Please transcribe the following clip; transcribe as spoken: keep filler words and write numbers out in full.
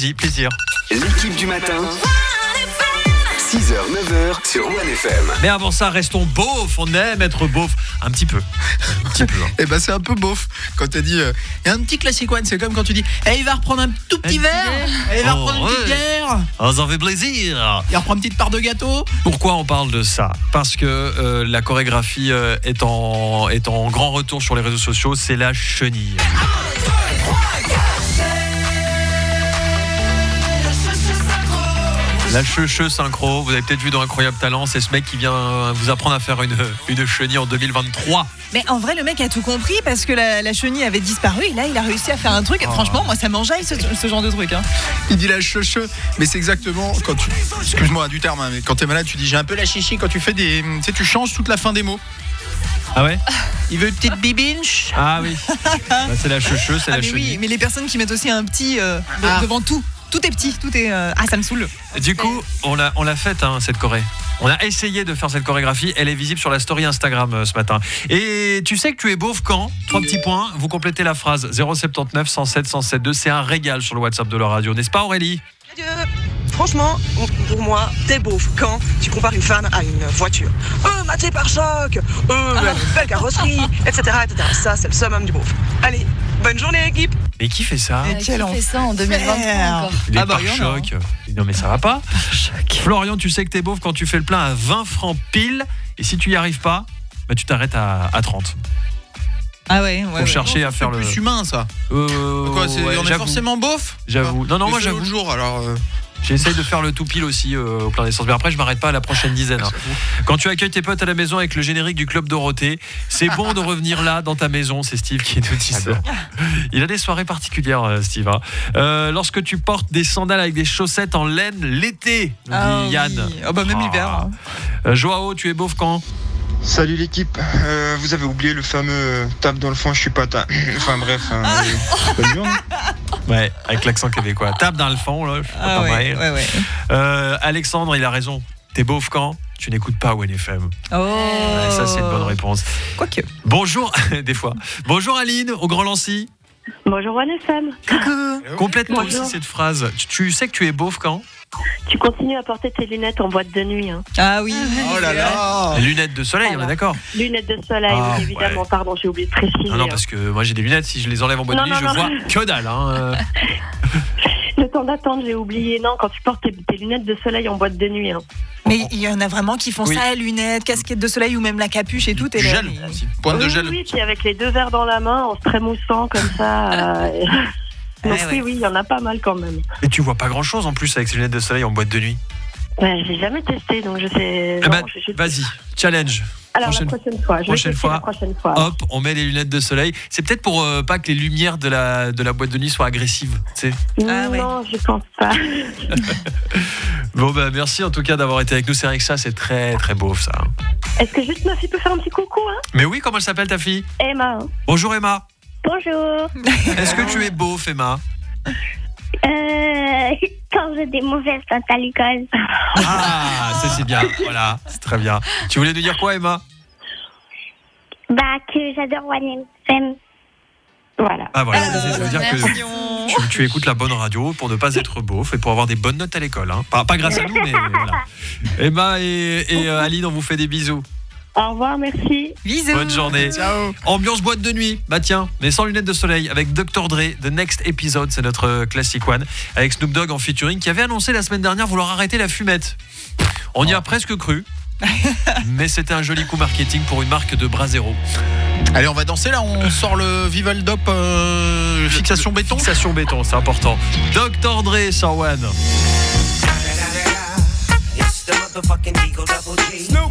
allez-y, plaisir. L'équipe du matin, six heures neuf heures sur One F M. Mais avant ça, restons beaufs, on aime être beauf un petit peu. Un petit peu. Hein. Eh ben c'est un peu beauf quand t'as dit. Il euh, y a un petit classic one, c'est comme quand tu dis eh, il va reprendre un tout petit Un verre, petit eh, il va Oh, reprendre une petite ouais. bière, Oh, ça fait plaisir. il reprend une petite part de gâteau. Pourquoi on parle de ça ? Parce que euh, la chorégraphie euh, est, en, est en grand retour sur les réseaux sociaux, c'est la chenille. La cheveux synchro, vous avez peut-être vu dans Incroyable Talent, c'est ce mec qui vient vous apprendre à faire une, une chenille en deux mille vingt-trois. Mais en vrai, le mec a tout compris parce que la, la chenille avait disparu et là, il a réussi à faire un truc. Et franchement, moi, ça m'enjaille ce, ce genre de truc. Hein. Il dit la cheveux, mais c'est exactement quand tu. Excuse-moi du terme, hein, mais quand t'es malade, tu dis j'ai un peu la chichi. Quand tu fais des. Tu sais, tu changes toute la fin des mots. Ah ouais ? Il veut une petite bibinche. Ah oui. Bah, c'est la cheveux, c'est Ah la mais chenille. oui, mais les personnes qui mettent aussi un petit euh, de- Ah. devant tout. Tout est petit, tout est. euh, Ah, ça me saoule. Du coup, on l'a, on l'a faite, hein, cette choré. On a essayé de faire cette chorégraphie. Elle est visible sur la story Instagram euh, ce matin. Et tu sais que tu es beauf quand ? Trois petits points. Vous complétez la phrase zéro sept neuf cent sept cent soixante-deux. C'est un régal sur le WhatsApp de la radio, n'est-ce pas Aurélie ? Adieu. Franchement, pour moi, t'es beauf quand tu compares une femme à une voiture. Euh, maté par choc, euh, elle a une belle carrosserie, et cetera, et cetera. Ça, c'est le summum du beauf. Allez, bonne journée, équipe. Mais qui fait ça ? Et Qui quel fait ça en deux mille vingt-trois encore? Les Ah bah, il y en a, pare-chocs. Non mais ça va pas. Florian, tu sais que t'es beauf quand tu fais le plein à vingt francs pile. Et si tu y arrives pas, bah, tu t'arrêtes à, à trente. Ah ouais, ouais. Pour ouais. chercher à C'est faire le... plus humain ça. Euh, Quoi, c'est- ouais, on est j'avoue. forcément beauf. J'avoue. Non, non, Mais moi c'est j'avoue. l'autre jour alors. euh, J'essaye de faire le tout pile aussi euh, au plein d'essence. Mais après, je m'arrête pas à la prochaine dizaine. Hein. Quand tu accueilles tes potes à la maison avec le générique du Club Dorothée, c'est bon de revenir là dans ta maison. C'est Steve qui nous dit ça. Il a des soirées particulières, euh, Steve. Hein. Euh, lorsque tu portes des sandales avec des chaussettes en laine l'été, nous Ah dit Yann. oui. Oh bah même Ah. l'hiver. hein. Euh, Joao, tu es beauf quand ? Salut l'équipe, euh, vous avez oublié le fameux euh, tape dans le fond, je suis pas ta. Enfin bref, hein, euh, bonne journée. Ouais, avec l'accent québécois. Tape dans le fond, là. Je sais pas Ah comment ouais, dire. ouais, ouais. Euh, Alexandre, il a raison. T'es beauf quand ? Tu n'écoutes pas One F M. Oh. Ouais, ça, c'est une bonne réponse. Quoique. Bonjour, des fois. Bonjour Aline, au Grand Lancy. Bonjour One F M. Coucou. Complètement Bonjour. aussi cette phrase. Tu, tu sais que tu es beauf quand ? Tu continues à porter tes lunettes en boîte de nuit. Hein. Ah oui. Oh là là. Lunettes de soleil, on est d'accord ? Lunettes de soleil, Ah, oui, évidemment. ouais. Pardon, j'ai oublié de préciser. Non, non, parce que moi j'ai des lunettes, si je les enlève en boîte de Non, nuit, non, je non. vois que dalle. Hein. euh. Le temps d'attendre, j'ai oublié. Non, quand tu portes tes, tes lunettes de soleil en boîte de nuit. Hein. Mais il y en a vraiment qui font Oui. ça, lunettes, casquette de soleil ou même la capuche et tout. Du Et là, gel mais- aussi. Pointe de oui, gel. oui, oui, puis avec les deux verres dans la main, en se trémoussant comme ça. euh, Donc Ouais, oui, ouais. oui, il y en a pas mal quand même. Et tu vois pas grand chose en plus avec ces lunettes de soleil en boîte de nuit. Ouais, j'ai jamais testé, donc je sais. Eh non, ben, je- je- vas-y, challenge. Alors prochaine- la prochaine fois, je prochaine vais tester fois. la prochaine fois. Hop, on met les lunettes de soleil. C'est peut-être pour euh, pas que les lumières de la, de la boîte de nuit soient agressives. Tu sais. Ah ouais. Non, je pense pas. Bon, bah merci en tout cas d'avoir été avec nous. C'est vrai que ça, c'est très très beau ça. Est-ce que juste ma fille peut faire un petit coucou, hein? Mais oui, comment elle s'appelle ta fille ? Emma. Bonjour Emma. Bonjour. Est-ce que tu es beauf, Emma ? Euh, quand j'ai des mauvaises notes à l'école. Ah, ça c'est bien. Voilà, c'est très bien. Tu voulais nous dire quoi, Emma ? Bah, que j'adore One F M. Voilà. Ah voilà, ça, ça veut dire que Merci. tu, tu écoutes la bonne radio pour ne pas être beauf et pour avoir des bonnes notes à l'école. Hein. Pas, pas grâce à nous, mais voilà. Emma et, et euh, Aline, on vous fait des bisous. Au revoir, merci. Bisous. Bonne journée. Ciao. Ambiance boîte de nuit, bah tiens, mais sans lunettes de soleil, avec docteur Dre, The Next Episode, c'est notre euh, classic one, avec Snoop Dogg en featuring, qui avait annoncé la semaine dernière vouloir arrêter la fumette. On y a presque cru, mais c'était un joli coup marketing pour une marque de bras zéro. Allez, on va danser là. On sort le Vivaldop euh, fixation béton. Fixation béton, c'est important. docteur Dre sur One. It's the motherfucking Eagle Double G.